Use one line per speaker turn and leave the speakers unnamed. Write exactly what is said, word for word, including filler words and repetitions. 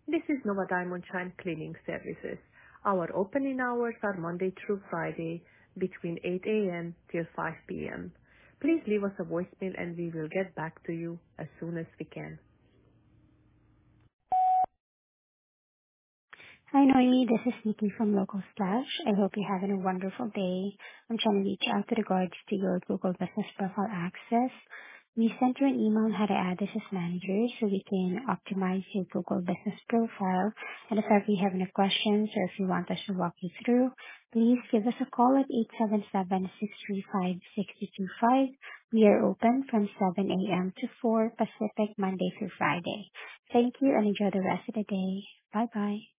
This is Nova Diamond Shine Cleaning Services. Our opening hours are Monday through Friday between eight a.m. till five p.m. Please leave us a voicemail and we will get back to you as soon as we can.
Hi, Noemi. This is Nikki from Local Splash. I hope you're having a wonderful day. I'm trying to reach out with regards to your Google Business Profile access. We sent you an email on how to add this as manager so we can optimize your Google Business Profile. And if ever you have any questions or if you want us to walk you through, please give us a call at eight seven seven, six three five, six two two five. We are open from seven a.m. to four Pacific, Monday through Friday. Thank you and enjoy the rest of the day. Bye-bye.